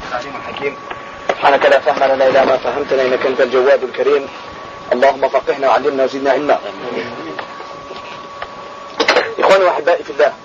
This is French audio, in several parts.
العليم الحكيم. سبحانك لا فهم لنا إلا ما فهمتنا إنك أنت الجواد الكريم. اللهم فقهنا وعلمنا وزدنا علما. إخواني وأحبائي في الله,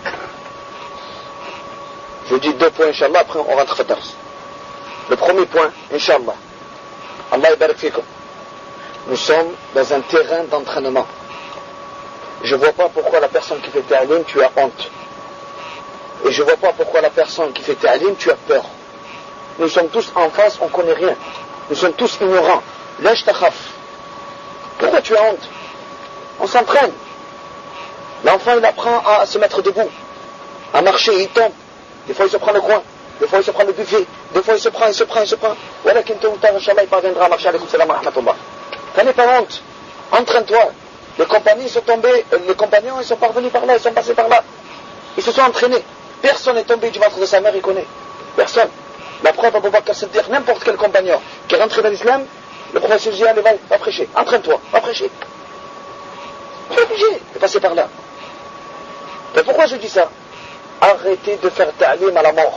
je dis 2 points Inch'Allah, après on rentre في الدرس. Le premier point, Inch'Allah, Allah yabarak fikum. Nous sommes dans un terrain d'entraînement. Je ne vois pas pourquoi la personne qui fait ta'lim, tu as honte. Et je ne vois pas pourquoi la personne qui fait ta'lim, tu as peur. Nous sommes tous en face, on ne connaît rien. Nous sommes tous ignorants. Lèche takhaf. Pourquoi tu as honte? On s'entraîne. L'enfant, il apprend à se mettre debout, à marcher, il tombe. Des fois, il se prend le coin. Des fois, il se prend le buffet. Des fois, il se prend. Voilà qu'un tôt ou tard, Inch'Allah, il parviendra à marcher. Alaykoum salam wa rahmatullah. T'en es pas honte. Entraîne-toi. Les compagnons, ils sont tombés. Les compagnons, ils sont parvenus par là. Ils sont passés par là. Ils se sont entraînés. Personne n'est tombé du ventre de sa mère, il connaît. Personne. La preuve, Abu Bakr Siddiq, n'importe quel compagnon qui est rentré dans l'islam, le prophète dit, allez, va prêcher. Entraîne-toi, va prêcher. Tu es obligé de passer par là. Et pourquoi je dis ça? Arrêtez de faire ta'lim à la mort.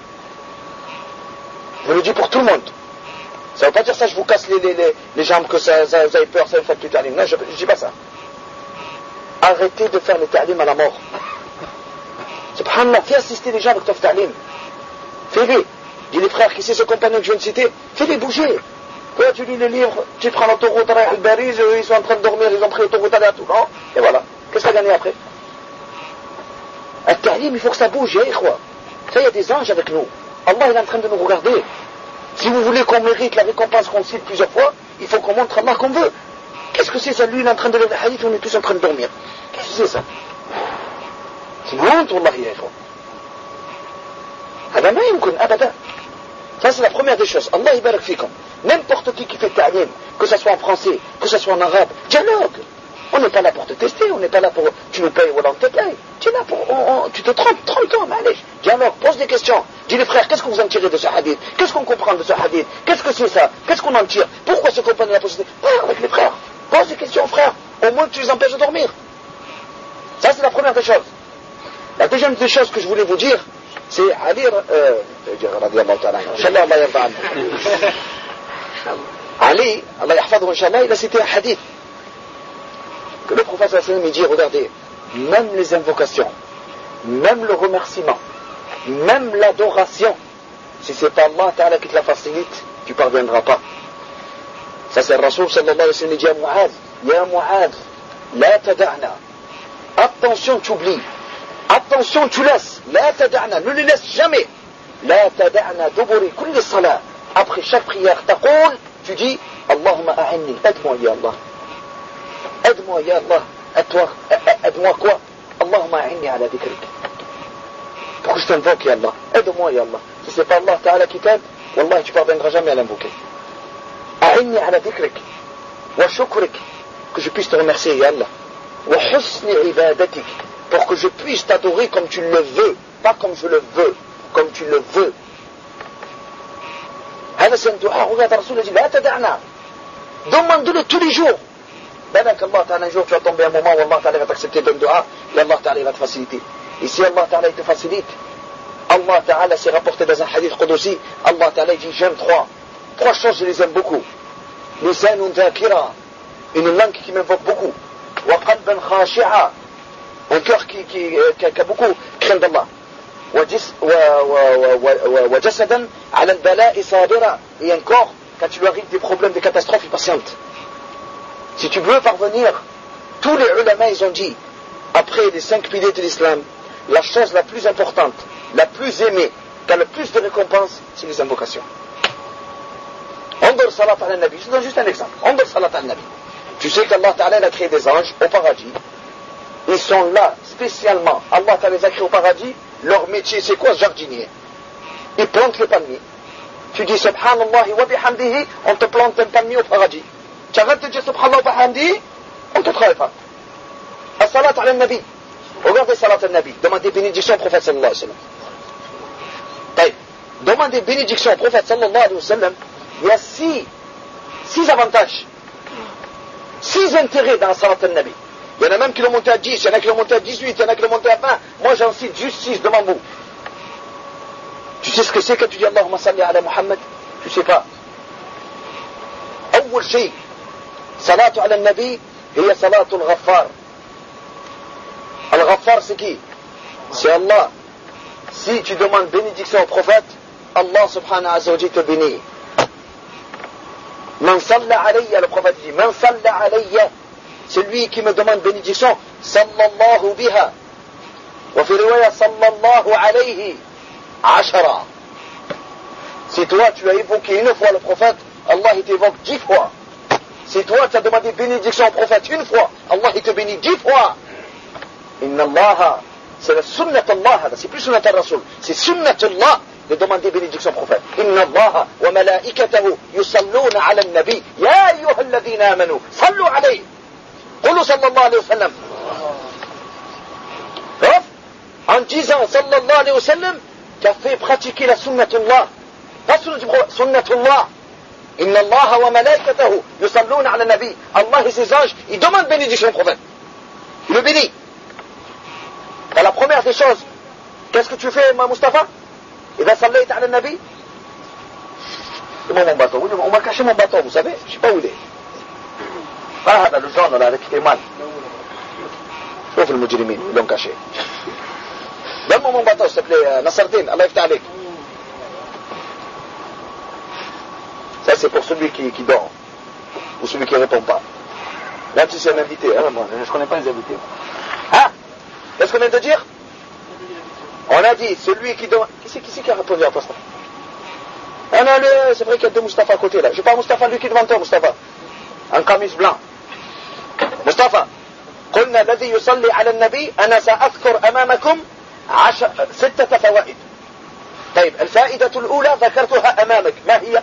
Je le dis pour tout le monde. Ça ne veut pas dire ça, je vous casse les jambes, que ça ait peur, ça ne fait plus ta'lim. Non, je ne dis pas ça. Arrêtez de faire le ta'lim à la mort. Subhanallah, fais assister les gens avec ton ta'lim. Fais-les. Dis les frères, qui c'est ce compagnon que je viens de citer? Fais-les bouger. Toi, tu lis les livres, tu prends l'autoroute à Al-Bariz, ils sont en train de dormir, ils ont pris l'autoroute à Toulon, et voilà. Qu'est-ce que tu as gagné après? Le ta'lim, il faut que ça bouge, quoi. Ça, il y a des anges avec nous. Allah est en train de nous regarder. Si vous voulez qu'on mérite la récompense qu'on cite plusieurs fois, il faut qu'on montre Allah qu'on veut. Qu'est-ce que c'est ça? Lui, il est en train de lire le hadith, on est tous en train de dormir. Qu'est-ce que c'est ça? C'est une honte, Wallahi, ya ikhwan. هذا ما يمكن أبدا. Ça, c'est la première des choses. Allah yabarak fikum. N'importe qui fait ta'lim, que ce soit en français, que ce soit en arabe, dialogue. On n'est pas là pour te tester, on n'est pas là pour tu nous payes ou on te paye. Tu es là pour tu te trompes, trompe-toi, mais allez, dialogue, pose des questions. Dis les frères, qu'est-ce que vous en tirez de ce hadith? Qu'est-ce qu'on comprend de ce hadith? Qu'est-ce que c'est ça? Qu'est-ce qu'on en tire? Pourquoi ce compagnon a posé? Parle avec les frères, pose des questions, frères. Au moins tu les empêches de dormir. Ça, c'est la première des choses. La deuxième des choses que je voulais vous dire, c'est Ali radiallahu ta'ala, Inch'Allah, Allah yarda anhu. Ali, Allah yahfadhu Inch'Allah, il a cité un hadith que le prophète sallallahu alayhi wa sallam, il dit, regardez, même les invocations, même le remerciement, même l'adoration, si c'est pas Allah ta'ala qui te la facilite, tu ne parviendras pas. Ça, c'est le Rasoul sallallahu alayhi wa sallam, il dit à Mu'adh, la tada'na, attention, tu oublies. Attention, tu laisses. La tada'na, ne les laisse jamais. La tada'na duburi kulli salat. Après chaque prière, taqoul, tu dis, Allahumma a'inni, aide-moi ya Allah. Aide-moi ya Allah. Aide-moi quoi? Allahumma a'inni ala dhikrik. Pourquoi je t'invoque ya Allah? Aide-moi ya Allah. Si c'est pas Allah ta'ala qui t'aide, Wallah, tu parviendras jamais à l'invoquer. A'inni ala dhikrik. Wa shukrik. Que je puisse te remercier ya Allah. Wa husni ibadatik. Pour que je puisse t'adorer comme tu le veux, pas comme je le veux, comme tu le veux. هذا c'est un dua. Regarde, Rasoul a dit, la tada'na. Demande-le tous les jours. Ben qu'Allah Ta'ala un jour tu vas tomber un moment où Allah Ta'ala va t'accepter d'un dua et Allah Ta'ala va te faciliter. Et si Allah Ta'ala te facilite, Allah Ta'ala s'est rapporté dans un hadith Qudusi, Allah Ta'ala dit, j'aime trois choses, je les aime beaucoup. Lisanun dhakira, une langue qui m'invoque beaucoup. Wa qalban khashi'a, un cœur qui a beaucoup craint d'Allah. وجسدا على البلاء صابرا, et un corps, quand tu lui arrives des problèmes, des catastrophes, il patiente. Si tu veux parvenir, tous les ulama ils ont dit, après les 5 piliers de l'islam, la chose la plus importante, la plus aimée, qui a le plus de récompenses, c'est les invocations. Andor salat al-nabi, je donne juste un exemple. Andor salat al-nabi. Tu sais qu'Allah Ta'ala a créé des anges au paradis. Ils sont là spécialement. Allah Ta'ala les a créés au paradis. Leur métier, c'est quoi, jardinier? Ils plantent les palmiers. Tu dis Subhanallah wa bihamdihi, on te plante un palmier au paradis. Tu arrêtes de dire Subhanallah wa bihamdihi, on ne te travaille pas. As-salat al-nabi. Regardez salat al-nabi. Demandez bénédiction au prophète sallallahu alayhi wa sallam. Demandez bénédiction au prophète sallallahu alayhi wa sallam. Il y a 6 avantages. 6 intérêts dans la salat al-nabi. Il y en a même qui l'ont monté à 10, il y en a qui l'ont monté à 18, il y en a qui l'ont monté à 20. Moi j'en cite juste 6 devant vous. Tu sais ce que c'est quand tu dis Allahumma salli ala Muhammad? Tu sais pas. أول شيء صلاة على النبي هي صلاة الغفار. الغفار c'est qui? C'est Allah. Si tu demandes bénédiction au prophète, Allah subhanahu wa ta'ala te bénit. Man salla alayya, le prophète dit, man salla alayya, celui qui me demande bénédiction, sallallahu biha. Wa fi riwaya sallallahu alayhi ashara. Si toi tu as évoqué une fois le prophète, Allah il t'évoque 10 fois. Si toi tu as demandé bénédiction au prophète une fois, Allah il te bénit 10 fois. Inna Allah, c'est la sunnat Allah, c'est plus sunnat al-Rasul, c'est sunnat Allah de demander bénédiction au prophète. Inna Allah wa malaikatahu yusalluna ala al-nabi, ya ayyuha alladhina amanu, sallu alayhi. Qulu sallallahu alayhi wa sallam. En disant sallallahu alayhi wa sallam, tu as fait pratiquer la sunnat Allah. Pas sunnat Allah. Inna Allah wa malaikatahu yusalluna ala al-nabi. Allah et ses anges, ils demandent bénédiction au prophète. Il le bénit. Et la première des choses, qu'est-ce que tu fais, ma Mustafa? إذا صليت على النبي. Mon bateau, on m'a caché mon bateau, vous savez, je ne sais pas où il est. Ah, le jaune là, qui est mal. Sauf le mujrimin, ils l'ont caché. Donne-moi mon bateau, s'il te plaît, Nasardine, Allah yafta alik. Ça, c'est pour celui qui dort, ou celui qui ne répond pas. Là, tu sais un invité, hein, moi, je ne connais pas les invités. Ah, qu'est-ce qu'on vient de dire? On a dit, celui qui demande... Qui c'est qui a répondu à ça? C'est vrai qu'il y a deux Mustafa à côté là. Je parle Mustafa, lui qui est devant toi, Mustafa. Un camis blanc. Mustafa. قلنا الذي يصلي على النبي أنا سأذكر أمامكم 6 فوائد. طيب الفائدة الأولى ذكرتها أمامك ما هي؟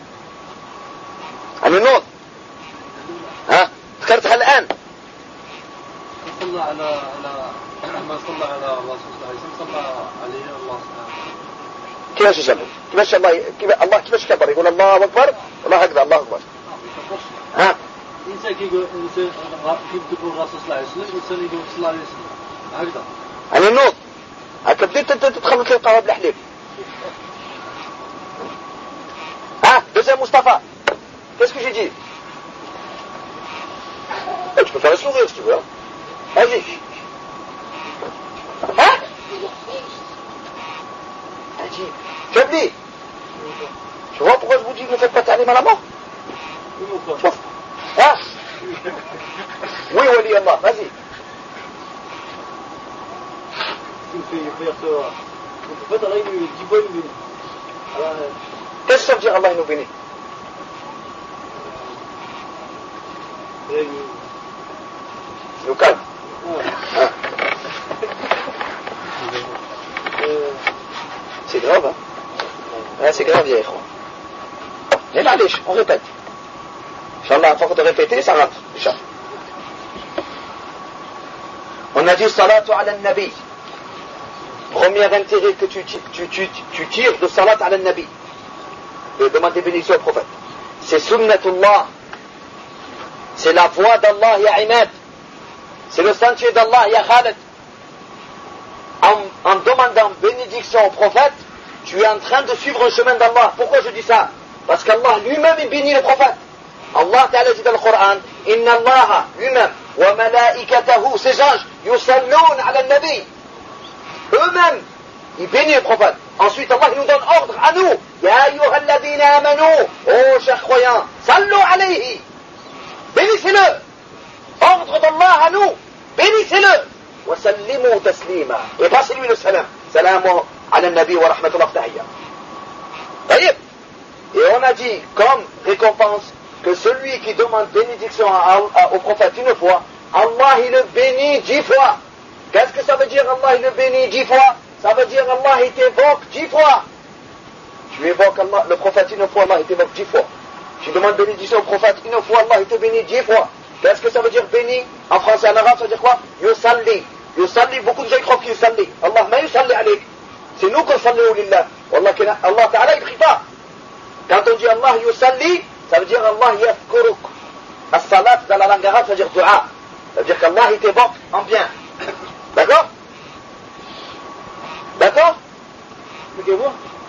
النوض. ها ذكرتها الآن. صلى على ما صلى على الله صلى الله عليه وسلم صلى عليه الله سبحانه. كيفاش يصلي؟ كيفاش الله كيفاش كبر يقول الله أكبر الله هكذا الله أكبر. ها؟ إنسان كيقول إنسان كيف تقول الرسول صلى الله عليه وسلم إنسان يقول صلى الله عليه وسلم هكذا. يعني النوض. هكا بديت أنت تخلط القهوة بالحليب. ها؟ deuxième Mustafa. Qu'est-ce que j'ai dit? Tu peux faire le sourire si tu veux. Vas-y. Hein? Vas-y. Chabli. Tu vois pourquoi je vous dis ne faites pas ta'lim à la mort? Sauf. Hein? Oui, Wali Allah, vas-y. Qu'est-ce que ça veut dire Allah nous bénit? Nous calme. C'est grave, hein? C'est grave, ya ikhwan. Mais معليش, on répète. Inch'Allah, à force de répéter, ça rentre. Inch'Allah. On a dit salatu ala nabi. Premier intérêt que tu tires de salat ala nabi. De demander bénédiction au prophète. C'est sunnatullah. C'est la voie d'Allah, ya Imad. C'est le sentier d'Allah, ya Khalid. En demandant bénédiction au prophète, tu es en train de suivre un chemin d'Allah. Pourquoi je dis ça? Parce qu'Allah lui-même est béni le prophète. Allah Ta'ala dit dans le Coran, Inna Allah lui-même, wa malaikatahu, ses anges, yusalloun ala nabi. Eux-mêmes, ils bénissent le prophète. Ensuite, Allah nous donne ordre à nous. Ya ayyuhal ladhina amanu, oh chers croyants, sallu alayhi. Bénissez-le. Ordre d'Allah à nous. Bénissez-le. Wa sallimu taslima. Et passez-lui le salam. Salamu ala nabi wa rahmatullah tahiyya. Taïb. Et on a dit, comme récompense, que celui qui demande bénédiction au prophète une fois, Allah il le bénit 10 fois. Qu'est-ce que ça veut dire Allah il le bénit 10 fois? Ça veut dire Allah il t'évoque 10 fois. Tu évoques Allah, le prophète une fois, Allah il t'évoque 10 fois. Tu demandes bénédiction au prophète une fois, Allah il te bénit 10 fois. Qu'est-ce que ça veut dire béni? En français, en arabe, ça veut dire quoi? Yusalli. Yusalli, beaucoup de gens croient qu'il yusalli. Allah ma yusalli alayk. C'est nous qu'on salli au lillah. Allah Ta'ala il prie pas. Quand on dit Allah yusalli, ça veut dire Allah yafkuruk. As-salat dans la langue arabe, ça veut dire dua. Ça veut dire qu'Allah il t'évoque en bien. D'accord? D'accord?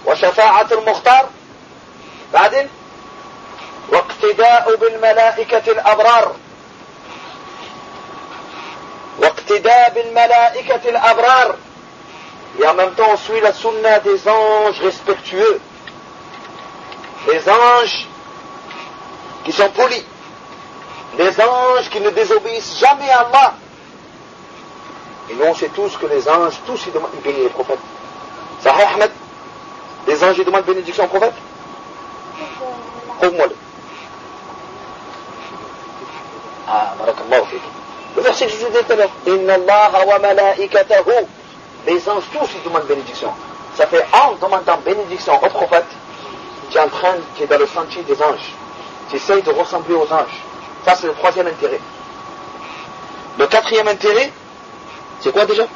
وشفاعة المختار بعدين واقتداء بالملائكة الأبرار واقتداء بالملائكة الأبرار. Et en même temps on suit la sunna des anges respectueux, les anges qui sont polis, les anges qui ne désobéissent jamais à Allah. Et nous on sait tous que les anges, tous ils demandent, ils bénissent les prophètes. Sahih Ahmed, les anges ils demandent bénédiction au prophète. Prouve-moi-le. Ah, barakallahu fik. Le verset que je vous ai dit tout à l'heure. Inna Allah wa malaikatahu. Les anges tous ils demandent bénédiction. Ça fait en demandant bénédiction au prophète, tu es dans le sentier des anges. Tu essayes de ressembler aux anges. Ça c'est le troisième intérêt. Le quatrième intérêt, c'est quoi déjà?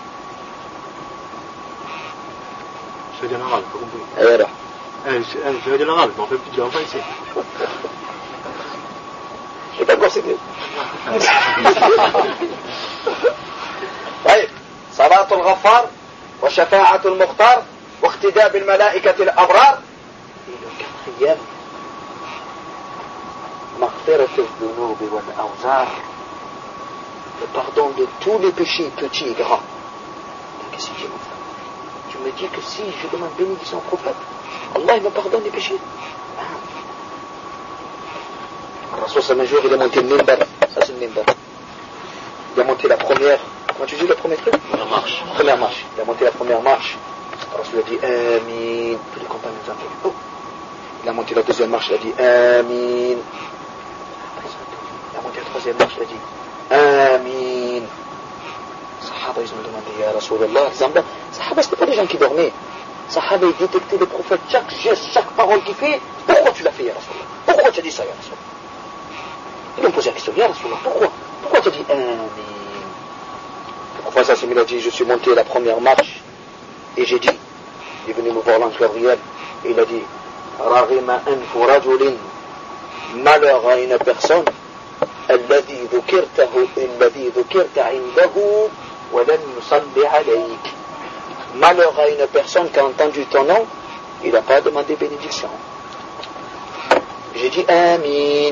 Je vais dire l'arabe, pas compris. Et alors je vais dire l'arabe, mais on fait plus de l'arabe ici. j'ai pas encore cité. طيب صلاة الغفار وشفاعة المختار واقتداء بالملائكة الأبرار. الكفريات مغفرة الذنوب والأوزار, le pardon de tous les péchés petits et grands. Qu'est-ce que j'ai mon frère? Tu me dis que si je demande bénédiction au prophète, Allah il me pardonne les péchés. Le Rasul un jour il a monté le minbar, ça c'est le minbar. Il a monté la première, comment tu dis le premier truc? Première marche. Il a monté la première marche. Le Rasul a dit Amin. Tous les compagnons ont entendu. Oh. Il a monté la deuxième marche, il a dit Amin. Il a monté la troisième marche, il a dit Amin. Sahaba ils ont demandé Ya Rasulallah, Sahaba c'était pas des gens qui dormaient. Sahaba ils détectaient les prophètes, chaque geste, chaque parole qu'il fait. Pourquoi tu l'as fait Ya Rasulallah? Pourquoi tu as dit ça Ya Rasulallah? Ils ont posé la question Ya Rasulallah, pourquoi tu as dit Amin? Pourquoi ça il a dit je suis monté la première marche et j'ai dit, il est venu me voir l'ange Gabriel et il a dit Raghima anfu rajulin, malheur à une personne الذي ذكرت عنده ولم يصلي عليك. Malheur à une personne qui a entendu ton nom, il n'a pas demandé bénédiction. J'ai dit Amin.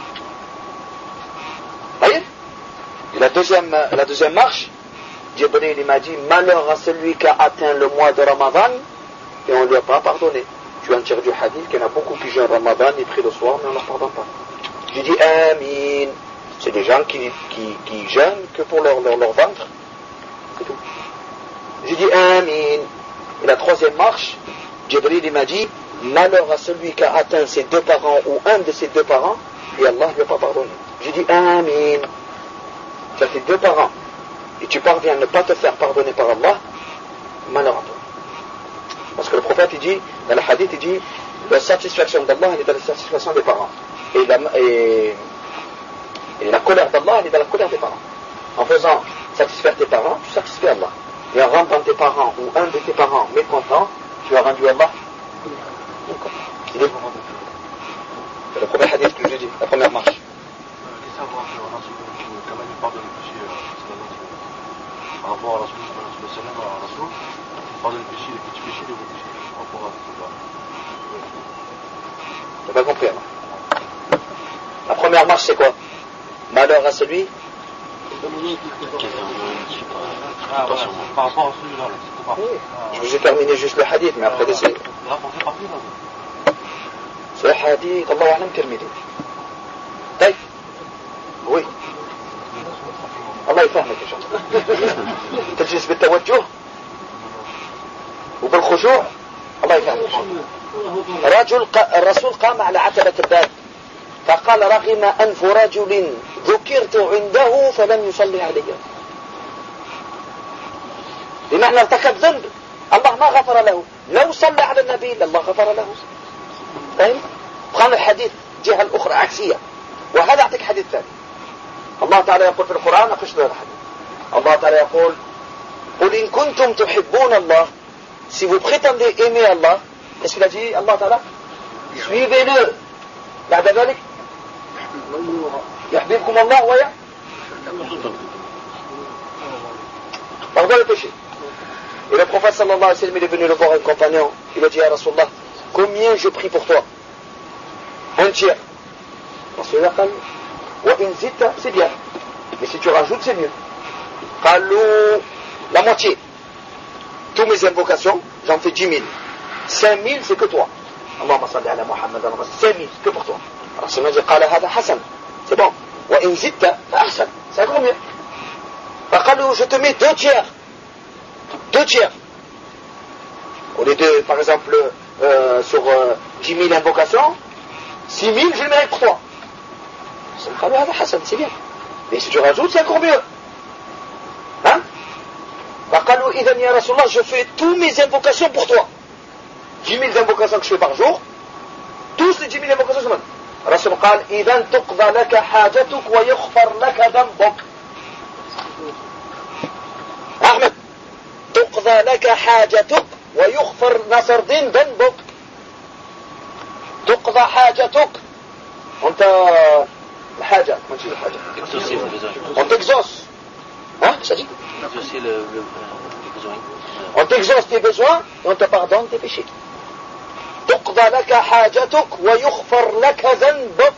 Voyez? Et la deuxième marche, Jibril il m'a dit malheur à celui qui a atteint le mois de Ramadan et on ne lui a pas pardonné. Tu as tiré du hadith qu'il y en a beaucoup qui jeûnent Ramadan, ils prient le soir mais on ne leur pardonne pas. J'ai dit Amin. C'est des gens qui jeûnent que pour leur ventre. C'est tout. J'ai dit Amin. Et la troisième marche, Jibril il m'a dit malheur à celui qui a atteint ses deux parents ou un de ses deux parents et Allah ne lui a pas pardonné. J'ai dit Amin. Tu as tes deux parents et tu parviens à ne pas te faire pardonner par Allah, malheur à toi. Parce que le prophète il dit, dans le hadith il dit la satisfaction d'Allah elle est dans la satisfaction des parents. Et la colère d'Allah elle est dans la colère des parents. En faisant satisfaire tes parents, tu satisfais Allah. Et en rendant tes parents ou un de tes parents mécontent, tu as rendu Allah il est c'est le premier hadith que je dis, la première marche. Qu'est-ce à voir quand même il pardonne le péché par rapport à Rasul, il pardonne le péché, les petits péchés, les gros péchés, par rapport à t'as pas compris alors. La première marche c'est quoi? Malheur à celui par rapport à celui-là. Je vous ai terminé juste le hadith, mais après d'essayer. C'est le hadith, Allah A'lam terminé. طيب oui الله يفهمك إن شاء الله. تجلس بالتوجه وبالخشوع الله يفهمك. الرسول قام على عتبة الباب فقال رغم أنف رجل ذكرت عنده فلم يصلي علي. بمعنى ارتكب ذنب الله ما غفر له، لو صلى على النبي لله غفر له. فاهم؟ قام الحديث جهة الأخرى عكسية، وهذا أعطيك حديث ثاني. الله تعالى يقول في القرآن أقش له الحديث. الله تعالى يقول قل إن كنتم تحبون الله, si vous prétendez aimer Allah, qu'est-ce qu'il a dit Allah Ta'ala? Suivez-le. بعد ذلك يحببكم الله ويا pardon le péché. Et le prophète sallallahu alayhi wa sallam, il est venu le voir un compagnon. Il a dit à Rasulallah, combien je prie pour toi? Un tiers. Rasulallah dit, wa in zita, c'est bien. Mais si tu rajoutes, c'est mieux. Qalou, la moitié. Toutes mes invocations, j'en fais 10 000. 5 000, c'est que toi. Allahumma salli ala Muhammad, 5 000, que pour toi. Rasulallah dit, qala hada hasan. C'est bon. Wa in zita, fa ahsan. C'est encore mieux. Qalou, je te mets 2 tiers. 2 tiers. Au lieu de, par exemple, sur 10 000 invocations, 6 000, je le mérite pour toi. C'est bien. Mais si tu rajoutes, c'est encore mieux. Hein? Je fais toutes mes invocations pour toi. 10 000 invocations que je fais par jour, tous les 10 000 invocations, je demande. Rasul قال إذا تقضى لك حاجتك ويغفر لك ذنبك. أحمد تقضى لك حاجتك ويغفر نصر دين ذنبك. تقضى حاجتك. أنت الحاجة ما تجي الحاجة. On t'exauce. Hein, ça dit? Exaucer le besoin. On t'exauce tes besoins et on te pardonne tes péchés. تقضى لك حاجتك ويغفر لك ذنبك.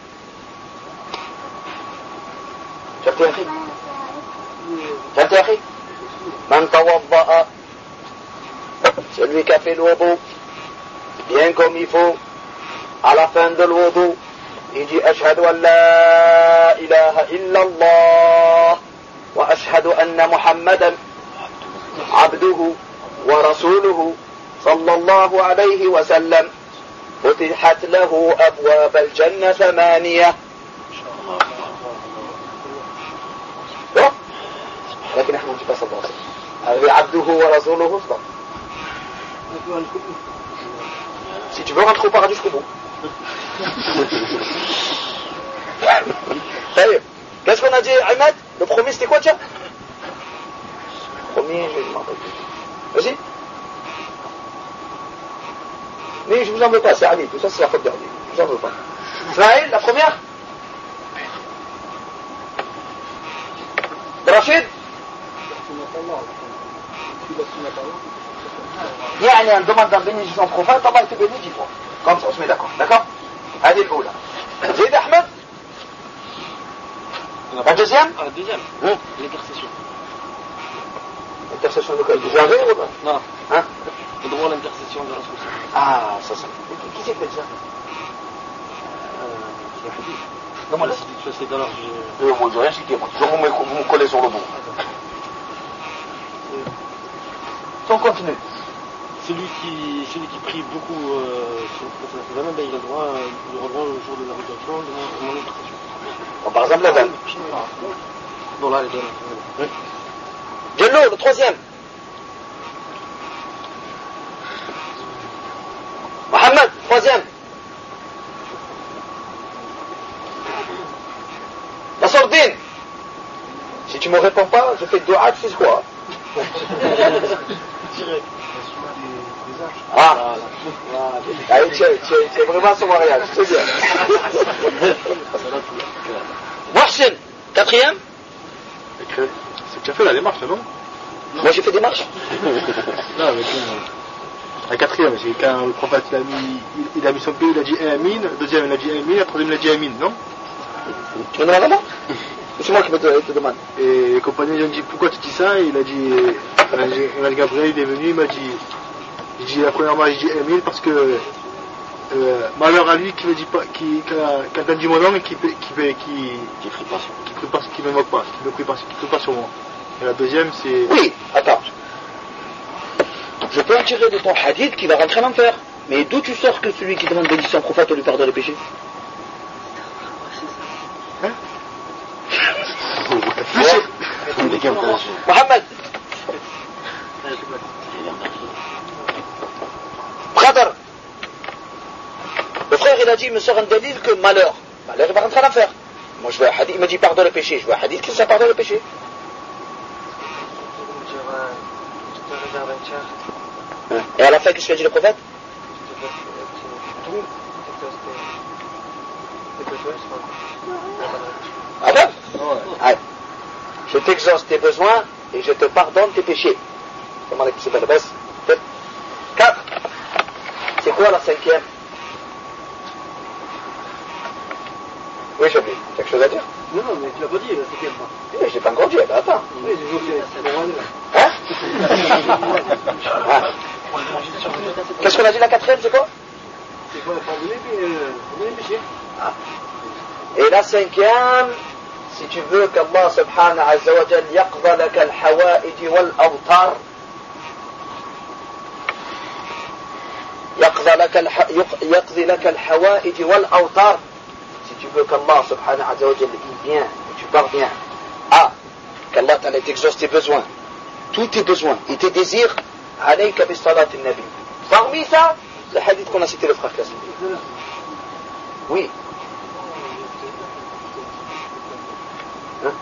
شفت يا أخي؟ فهمت يا أخي؟ من توضأ, celui qui a fait le wudu bien comme il faut, à la fin de l'wudu, il dit ashhadu an la ilaha illa Allah wa ashhadu anna Muhammadan abduhu wa rasuluhu sallallahu alayhi wa sallam. فتحت له أبواب الجنة 8. لكن احنا نجيب صلى الله عليه وسلم هذا عبده ورسوله صدق. Si tu veux rentrer au paradis jusqu'au bout. Qu'est-ce qu'on a dit, Ahmed? Le premier c'était quoi, tiens? Le premier, je ne m'en rappelle plus. Vas-y. Mais je vous en veux pas, c'est Ali, tout ça c'est la faute d'Ali. Je vous en veux pas. Ismaël, la première? Rachid? يعني on demande la bénédiction au prophète, Allah te bénit 10 fois. Comme ça, on se met d'accord. D'accord? هذه الأولى. زيد أحمد. La deuxième? La deuxième. L'intercession. L'intercession de quoi? Du jarret ou pas? Non. Hein? Le droit à l'intercession de Rasul. Ah, ça. Qui c'est qui fait ça? C'est un hadith. Non, moi, là, c'est dans l'ordre je ne veux rien citer, moi. Je vous me coller sur le bout. On continue. Celui qui prie beaucoup sur le prophète, il a le droit le jour de la résurrection de mon intercession. Bon, par exemple, la dame. Bon, là, les deux. Diallo, le troisième. Mohamed, troisième. La sordine. Si tu me réponds pas, je fais dua, tu sais quoi? Ah, c'est vraiment son mariage, c'est bien. Mohsin, quatrième. C'est que tu as fait la démarche, non? Moi j'ai fait des marches. Non, mais la quatrième, c'est quand le prophète il a mis son pied, il a dit Amin, le deuxième il a dit Amin, le troisième il a dit Amin, non? Tu me demandes à moi? C'est moi qui te demande. Et les compagnons ils ont dit pourquoi tu dis ça? Et il a dit Gabriel il est venu, il m'a dit la première fois j'ai dit Amin parce que malheur à lui qui me dit pas, quand on dit mon nom et qui me moque pas, qui ne prie pas sur moi. Et la deuxième c'est. Oui, attends. Je peux en tirer de ton hadith qui va rentrer en enfer. Mais d'où tu sors que celui qui demande bénédiction au prophète lui pardonne les péchés? Hein? Mohamed. Brother. Le frère il a dit, il me sort un délit que malheur il va rentrer en enfer. Moi je veux un hadith, il me dit pardonne les péchés. Je veux un hadith qui ça pardonne les péchés. Et à la fin, qu'est-ce qu'il a dit le prophète? Ah bon? Ouais. Je t'exauce tes besoins et je te pardonne tes péchés. Comment c'est pas la baisse. 4. C'est quoi la 5e? Oui, j'ai oublié. Quelque chose à dire? Non, mais tu l'as pas dit, la 5e fois. Oui, je l'ai pas encore dit, ben attends. Oui, j'ai dit c'est la 1. Hein? Ah. Qu'est-ce qu'on a dit la 4e, c'est quoi? C'est quoi? Pardonner les péchés. Ah. Et la 5e, si tu veux qu'Allah subhanahu azza wa jal yaqda laka al-hawa'ij wal-awtar, يقضي لك الحوائج والأوطار, si tu veux qu'Allah subhanahu azza wa jal il vient et tu parviens à qu'Allah t'exauce tes besoins, tous tes besoins et tes désirs, alayka bi salat al-nabi. Parmi ça, le hadith qu'on a cité le frère Kassim. Oui. Hein?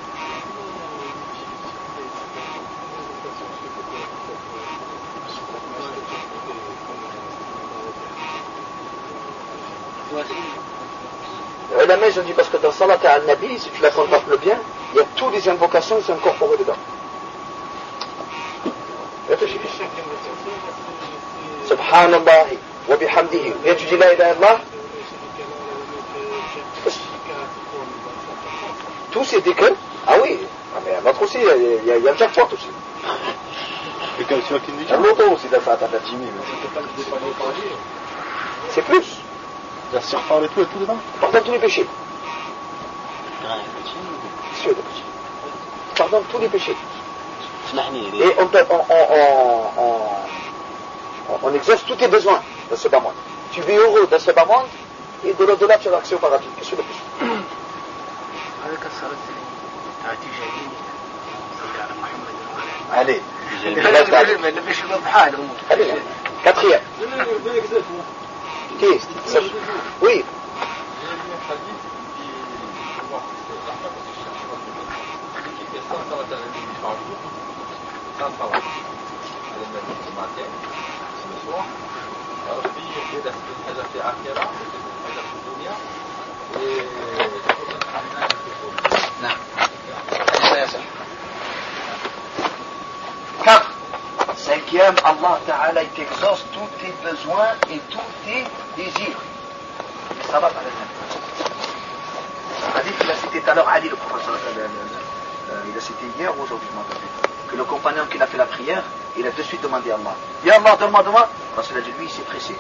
La messe, je dis parce que dans Salat al-Nabi, si tu la contemples bien, il y a toutes les invocations qui sont incorporées dedans. Réfléchis. Subhanallah wa bihamdihi. Viens, tu dis la ilaha illallah. Tous ces dhikrs. Ah oui. Ah, mais l'autre aussi, il y a le jackpot aussi. Et quand tu as qu'une Il y a l'auto aussi de la fata de c'est plus. Il y a surfar et tout dedans. Pardonne tous les péchés. Sûr de péché. Pardonne tous les péchés. Et on exerce tous tes besoins dans ce bas monde. Tu vis heureux dans ce bas monde et de l'au-delà tu as accès au paradis. Qu'est-ce que le péché? Allez. Allez. 4e. Qui est? Oui. Quatre. 5e, Allah Ta'ala t'exauce tous tes besoins et tous tes désirs. Salat al-Nabi. Hadith, il a cité tout à l'heure Ali, le professeur, il a cité hier ou aujourd'hui, je m'en rappelle, que le compagnon qui a fait la prière, il a de suite demandé à Allah. Ya Allah, demande-moi. Parce qu'il a dit, lui, il s'est pressé.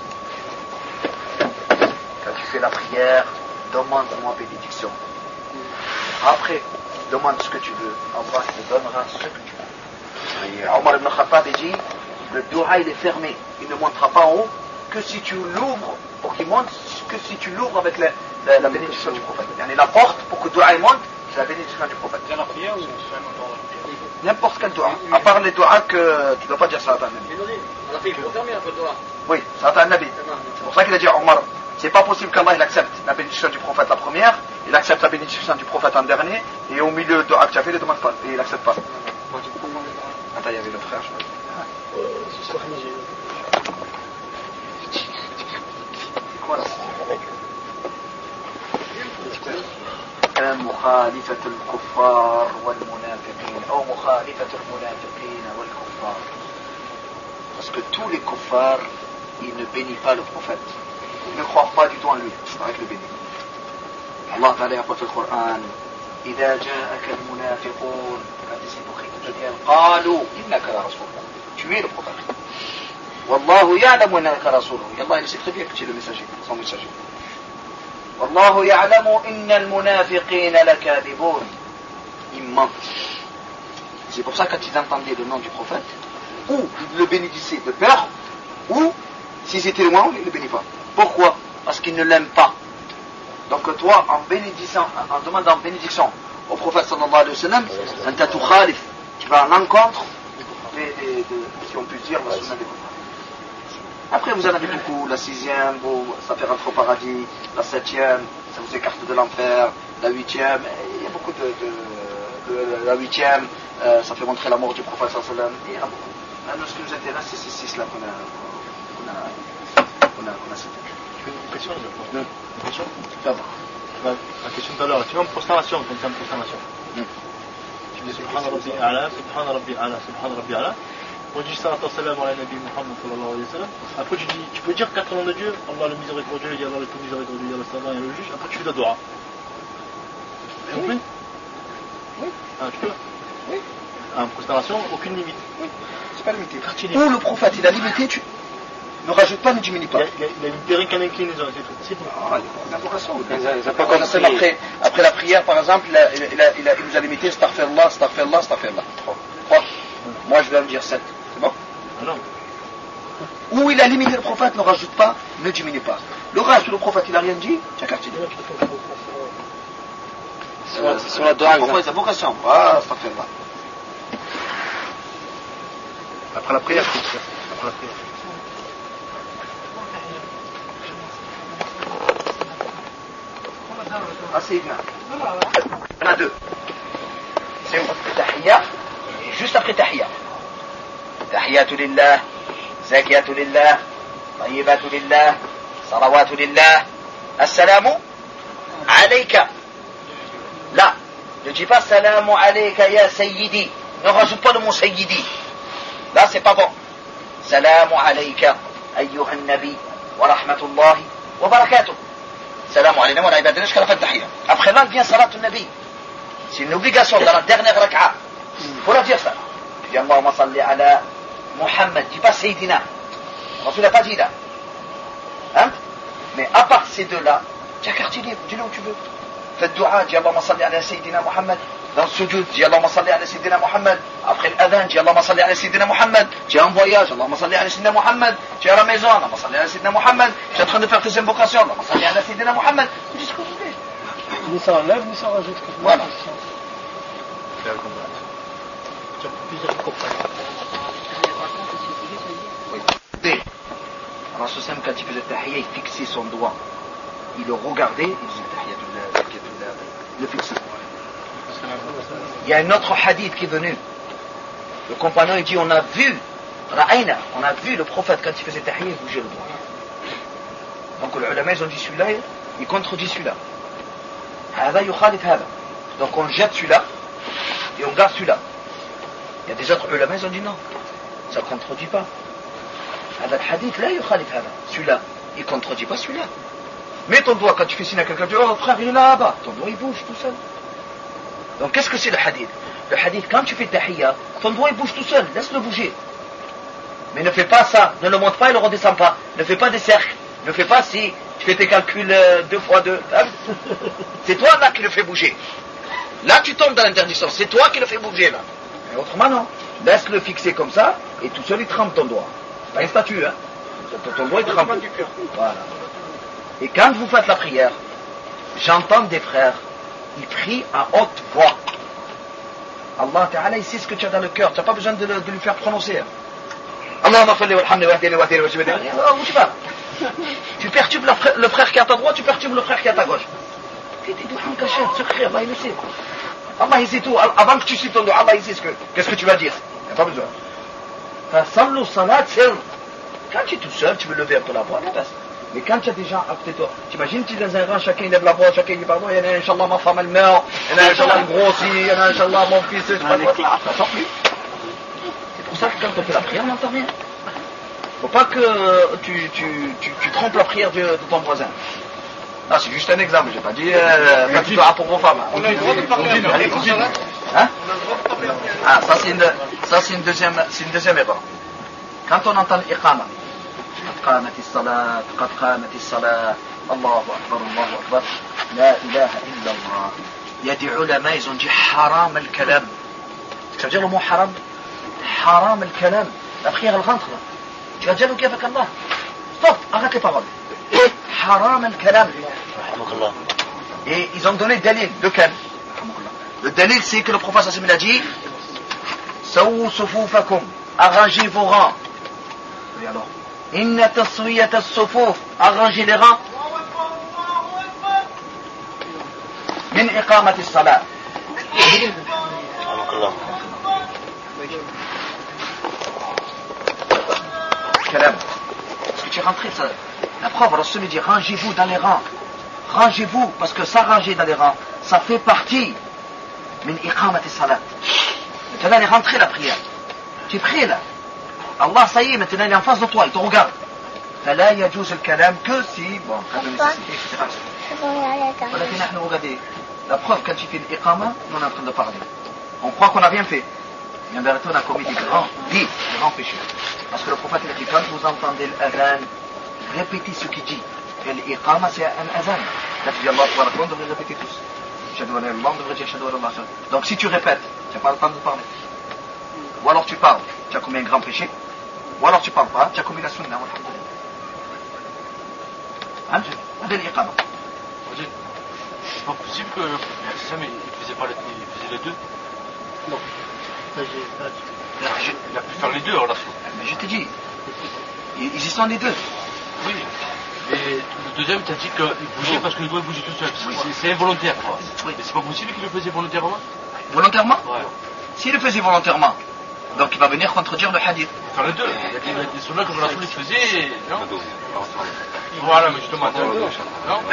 Quand tu fais la prière, demande-moi bénédiction. Après, demande ce que tu veux. Allah te donnera ce que tu veux. Et Omar ibn Khattab dit, le dua il est fermé. Il ne montera pas en haut que si tu l'ouvres, pour qu'il monte, que si tu l'ouvres avec la bénédiction du prophète. Il y a la porte pour que le dua il monte, c'est la bénédiction du prophète. C'est la prière ou n'importe quel dua. À part les doigts que tu ne dois pas dire salat al-Nabi. On a fait, il faut fermer un peu le doigt. Oui, salat al-Nabi. C'est pour ça qu'il a dit à Omar, c'est pas possible qu'Allah il accepte la bénédiction du prophète la première, il accepte la bénédiction du prophète en dernier, et au milieu de doigt que tu as fait, il ne demande pas, et il n'accepte pas. Attends, il y avait le frère, je crois. Ce soir, j'ai... Voilà. مخالفة الكفار والمنافقين أو مخالفة المنافقين والكفار. Parce que tous les kuffars, ils ne bénissent pas le prophète. Ils ne croient pas du tout en lui. Avec le béni. Allah Ta'ala a porté le Coran. إذا جاءك المنافقون quand les hypocrites te viennent قالوا إنك لرسول الله. Tu es le prophète. والله يعلم إنك رسوله. Allah il sait très bien que tu es le messager, son messager. والله يعلم إن المنافقين لكاذبون. Ils mentent. C'est pour ça que quand ils entendaient le nom du prophète, ou ils le bénissaient de peur, ou s'ils étaient loin, ils ne le bénissent pas. Pourquoi? Parce qu'ils ne l'aiment pas. Donc toi, en bénédissant, en demandant bénédiction au prophète sallallahu alayhi wa sallam, tu vas à l'encontre si on peut dire, la sunna des prophètes. Après, vous en avez beaucoup, la 6e, ça fait rentrer au paradis, la 7e, ça vous écarte de l'enfer, la 8e, il y a beaucoup la 8e, ça fait montrer la mort du prophète sallallahu alayhi wa sallam, il y en a beaucoup. Maintenant, ce qui nous intéresse, c'est ces 6 là qu'on a cité. Une question, Une question la question tout à l'heure, tu es en prosternation, quand tu es en prosternation. Tu dis Subhan Rabbi A'la, Subhan Rabbi A'la, Subhan Rabbi A'la. on dit ça, salam ala Nabi Muhammad sallallahu alayhi wa sallam. Après tu peux dire 4 noms de Dieu, Allah le miséricordieux, Allah le tout miséricordieux, Allah le savant et le juge. Après tu fais la dua. Tu compris? Oui. Ah, tu peux? Oui. En considération, aucune limite. Oui, c'est pas limité. Où le prophète il a limité, tu ne rajoutes pas, ne diminue pas. Il a limité rien qu'un inclinaison, c'est tout. Ah, l'invocation. Après la prière, par exemple, il nous a limité astaghfirullah, astaghfirullah, astaghfirullah. 3. Moi je vais me dire 7. C'est bon? Ah non. Où il a limité le prophète, ne rajoute pas, ne diminue pas. Le reste, le prophète il a rien dit, tu as quartier. Sur la doigt, pourquoi les invocations? Ah, astaghfirullah. Après la prière, après la prière. Ah, c'est bien. Il y en a 2. C'est où? Tahiyya, et juste après Tahiyya. Tahiyyatu lillah, zakiyatu lillah, tayyibatu lillah, salawatu lillah, assalamu alayka. Là, ne dis pas salamu alayka ya sayyidi. Ne rajoute pas le mot sayyidi. Là, c'est pas bon. Salamu alayka, ayyuha nabi, wa rahmatullahi, wa barakatuh. Salamu alayna wa ibadana jusqu'à la fin de tahiyya. Après là, vient salat al-nabi. C'est une obligation dans la dernière rak'a. Faut la dire ça. Tu dis Allahumma salli ala Muhammad. Dis pas Sayyidina. Rasul n'a pas dit là. Hein? Mais à part ces deux-là, tu as quartier libre. Dis-le où tu veux. Fais le dua. Dis Allahumma salli ala Sayyidina Muhammad. Dans le sujoud, dis Allahumma salli ala Sayyidina Muhammad. Après l'adhan, dis Allahumma salli ala Sayyidina Muhammad. Tu es en voyage, Allahumma salli ala Sayyidina Muhammad. Tu es à la maison, Allahumma salli ala Sayyidina Muhammad. Tu es en train de faire tes invocations, Allahumma salli ala Sayyidina Muhammad. Tu dis ce que vous voulez. Ni ça enlève, ni ça rajoute. Voilà. Oui. Alors, ce simple, quand il faisait tahiyya, il fixait son doigt. Il le regardait, il disait il le fixait. Il y a un autre hadith qui est venu. Le compagnon il dit on a vu le prophète quand il faisait tahiyya, il bougeait le doigt. Donc les ulama ils ont dit celui-là, il contredit celui-là. Donc on jette celui-là et on garde celui-là. Il y a des autres ulama ils ont dit non, ça ne contredit pas. Le hadith là celui-là, il ne contredit pas celui-là. Mets ton doigt quand tu fais signe à quelqu'un, tu dis oh frère il est là-bas, ton doigt il bouge tout seul. Donc qu'est-ce que c'est le hadith? Le hadith, quand tu fais tahiyya, ton doigt il bouge tout seul, laisse-le bouger. Mais ne fais pas ça, ne le monte pas et ne le redescend pas. Ne fais pas des cercles, ne fais pas si tu fais tes calculs 2 fois 2. C'est toi là qui le fais bouger. Là tu tombes dans l'interdiction, c'est toi qui le fais bouger là. Et autrement non. Laisse-le fixer comme ça et tout seul il trempe ton doigt. C'est pas une statue, hein. Ton doigt il trempe. Voilà. Et quand vous faites la prière, j'entends des frères, ils prient à haute voix. Allah Ta'ala, il sait ce que tu as dans le cœur, tu n'as pas besoin de lui faire prononcer. Allahumma salli wa hamdi wa ahdini wa ahdini wa jibini. Où tu vas? Tu perturbes le frère qui est à ta droite, tu perturbes le frère qui est à ta gauche. Tu dis, secret, Allah il le sait. Allah il sait tout. Avant que tu cites ton doigt, Allah il sait qu'est-ce que tu vas dire. Il n'y a pas besoin. Sallu salat sir. Quand tu es tout seul, tu veux lever un peu la voix, la passe. Mais quand il y a des gens à côté de toi, t'imagines, tu es dans un rang, chacun il lève la voix, chacun il dit pardon, il y en a un, Inch'Allah, ma femme elle meurt, il y en a un, Inch'Allah, il grossit, il y en a un, Inch'Allah, mon fils, je sais pas quoi, ça sort plus. C'est pour ça que quand on fait la prière, on n'entend rien. Faut pas que tu trompes la prière de ton voisin. Non, c'est juste un exemple, j'ai pas dit, quand tu dois pour vos femmes. On a le droit de parler allez, continue. Hein? Ah, ça c'est une deuxième erreur. Quand on entend l'iqama, قد قامت الصلاة الله أكبر لا إله إلا الله. Il y a des ulama, ils ont dit haram al-kalam. Ça veut dire le mot haram? Haram al-kalam. La prière elle rentre là. Tu vas dire le avec Allah. Stop, arrête les paroles. Haram al-kalam. Et ils ont donné le dalil. Lequel? Le dalil c'est que le prophète sallallahu alayhi wa sallam a dit Sawu sufufakum, arrangez vos rangs. Et alors Inna taswiyat as-sufuf, arrangez les rangs. Min iqamat as-salat. Kalam. Est-ce que tu es rentré ça? La preuve, Rasul dit rangez-vous dans les rangs. Rangez-vous, parce que s'arranger dans les rangs, ça fait partie. Min iqamat as-salat. Maintenant, elle est rentrée la prière. Tu es prêt là? Allah, ça y est, maintenant il est en face de toi, il te regarde. فلا يجوز الكلام que si bon cas de nécessité, etc. Regardez, la preuve quand tu fais l'iqama, nous on est en train de parler. On croit qu'on n'a rien fait. Mais en vérité on a commis des grands péchés. Parce que le prophète il a dit quand vous entendez l'adhan, répétez ce qu'il dit. Et l'iqama c'est un adhan. Là tu dis Allah Akbar, on devrait répéter tous. Shahadu an la ilaha illallah, on devrait dire Shahadu an la ilaha illallah. Donc si tu répètes, tu n'as pas le temps de parler. Ou alors tu parles, tu as commis un grand péché. Ou alors tu parles pas, tu as commis la sunna. هذا الإقامة. C'est pas possible que Sam il faisait les deux. Non. Il a pu faire les deux alors. Mais je t'ai dit, ils y sont les deux. Oui. Et le deuxième, tu as dit qu'il bougeait parce que le doigt bougeait tout seul. Oui. C'est involontaire quoi. Oui. Mais c'est pas possible qu'il le faisait volontairement. Volontairement? Ouais. S'il le faisait volontairement, donc il va venir contredire le hadith. Faire les deux. Il y a des soldats que Rasoul les faisait. Non. Voilà, mais justement. Non.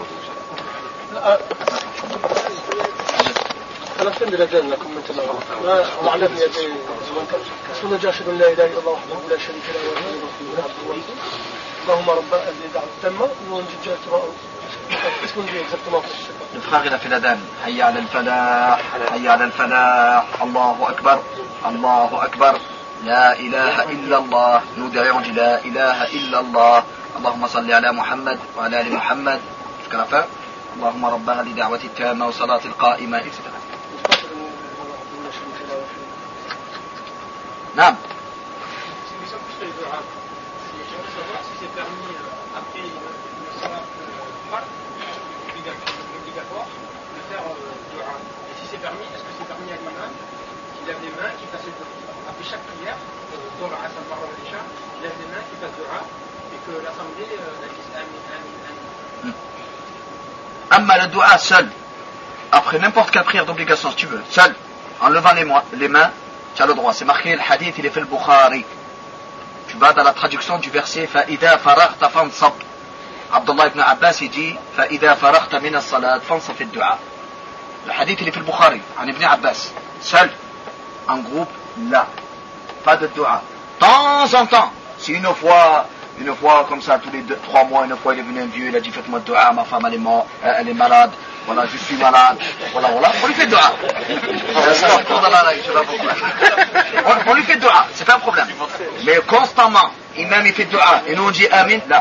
À la fin de l'adhan, comme maintenant, on enlève il y a des est-ce qu'on a déjà أشهد أن لا إله إلا الله وحده لا شريك له وأشهد أن محمدا عبده ورسوله اللهم رب هذه الدعوة التامة ونجد جاء qu'est-ce qu'on dit exactement? Le frère il a fait l'adhan. Hayya ala al-falah, hayya ala al-falah, Allahu Akbar, Allahu Akbar, la ilaha illallah. Nous derrière on dit la ilaha illallah. اللهم صل على محمد وعلى آل محمد jusqu'à la fin. اللهم رب هذه دعوة التامة وصلاة القائمة etc. نعم. C'est permis, est-ce que c'est permis à l'imam qui lève les mains, qui fasse après chaque prière, dans le Hassan Marwan Isha, qui lève les mains, qui fasse dua, et que l'assemblée dise Amin, Amin, Amma le dua seul, après n'importe quelle prière d'obligation, si tu veux, seul, en levant les mains, tu as le droit. C'est marqué, le hadith, il est fait le Bukhari. Tu vas dans la traduction du verset, Fa'ida faraghta fansab. Abdullah ibn Abbas, il dit, Fa'ida faraghta min as-salat fansab fi dua. Le hadith il est fait le Bukhari, en Ibn Abbas. Seul, en groupe, là. Pas de dua. De temps en temps, si une fois comme ça, tous les 3 mois, une fois il est venu un vieux, il a dit faites-moi dua, ma femme elle est malade, voilà, je suis malade, voilà, on lui fait dua. On lui fait dua, c'est pas un problème. Mais constamment, imam il fait dua, et nous on dit amin, là.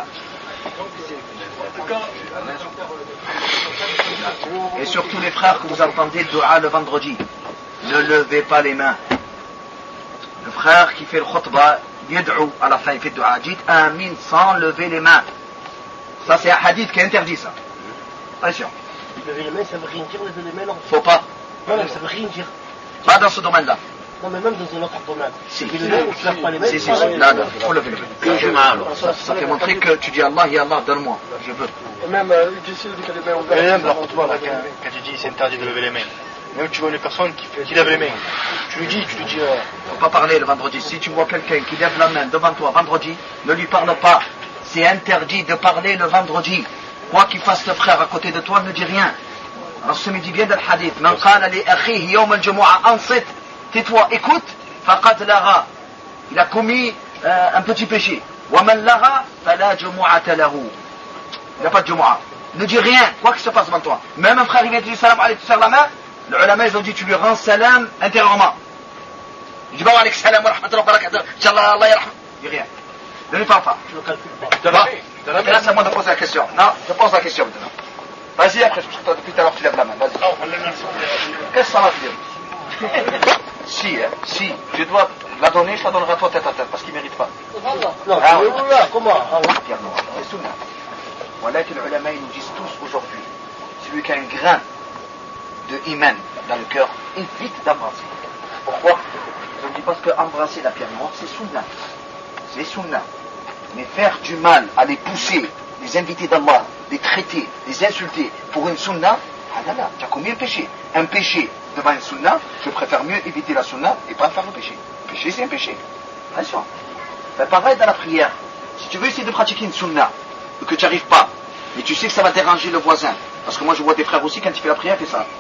Et surtout les frères que vous entendez le dua le vendredi, ne levez pas les mains. Le frère qui fait le khutbah, yad'u à la fin, il fait le dua, dites amin sans lever les mains. Ça c'est un hadith qui interdit ça. Attention. Lever les mains, ça veut rien dire, lever les mains non. Faut pas. Non, ça veut rien dire. Pas dans ce domaine-là. Non, mais même dans un autre domaine. Si. Tu lèves pas les mains. Si, non, faut lever les mains. Ça fait montrer que tu dis Allah, ya Allah, donne-moi, je veux. Et même, j'essaie de lever les mains. Et même, quand tu dis c'est interdit de lever les mains, même tu vois une personne qui lève les mains, tu lui dis. Faut pas parler le vendredi. Si tu vois quelqu'un qui lève la main devant toi vendredi, ne lui parle pas. C'est interdit de parler le vendredi. Quoi qu'il fasse le frère à côté de toi, ne dis rien. Alors ce midi vient dans le hadith. Man qala li akhihi yawm al-jumu'ah ansit. Tais-toi, écoute. Faqad lara. Il a commis un petit péché. Wa man lara fala jumu'ata lahu. Il n'y a pas de jumu'ah. Ne dis rien, quoi qu'il se passe devant toi. Même un frère il vient te dire salam alaykum, tu serres la main. Les ulama ils ont dit tu lui rends salam intérieurement. Il dit bah alaykum salam wa rahmatullahi wa barakatuh. Inch'Allah Allah yarham. Dis rien. Ne lui parle pas. Je ne calcule pas. Là c'est à moi de poser la question. Non, je pose la question maintenant. Vas-y après, depuis tout à l'heure tu lèves la main. Vas-y. Qu'est-ce que ça va te dire? Si, je dois la donner, je la donnerai à toi tête à tête, parce qu'il ne mérite pas. Non, comment? C'est sunna. Voilà que les ulama nous disent tous aujourd'hui, celui qui a un grain de iman dans le cœur, évite d'embrasser. Pourquoi? Je dis parce que embrasser la pierre morte, c'est sunna. C'est sunna. Mais faire du mal, à les pousser, les inviter d'Allah, les traiter, les insulter pour une sunna, ah là, tu as commis un péché. Un péché devant une sunna, je préfère mieux éviter la sunna et pas faire le péché. Le péché, c'est un péché. Attention. C'est pareil dans la prière. Si tu veux essayer de pratiquer une sunna, que tu n'y arrives pas, mais tu sais que ça va déranger le voisin, parce que moi je vois des frères aussi, quand il fait la prière, il fait ça.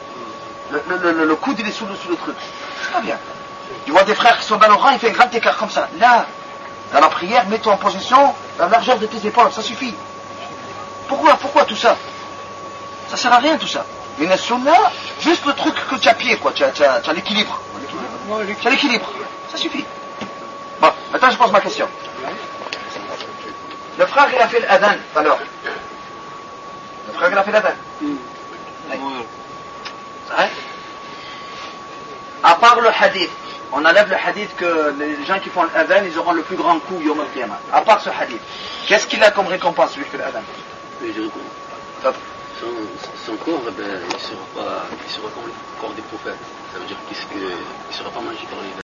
Le coude il est sous le truc. C'est pas bien. Tu vois des frères qui sont dans le rang, il fait un grand écart comme ça. Là, Dans la prière, mets-toi en position, la largeur de tes épaules, ça suffit. Pourquoi tout ça? Ça sert à rien tout ça. Mais la sunna, juste le truc que tu as pied, quoi. Tu as l'équilibre. Tu as l'équilibre. Ça suffit. Bon, maintenant je pose ma question. Le frère il a fait l'adhan tout à l'heure. Le frère il a fait l'adhan. Ouais. À part le hadith, on enlève le hadith que les gens qui font l'adhan, ils auront le plus grand coup yom al-qiyamah. À part ce hadith, qu'est-ce qu'il a comme récompense celui qui fait l'adhan? Son corps, il ne sera pas comme le corps des prophètes. Ça veut dire qu'il ne sera pas mangé par les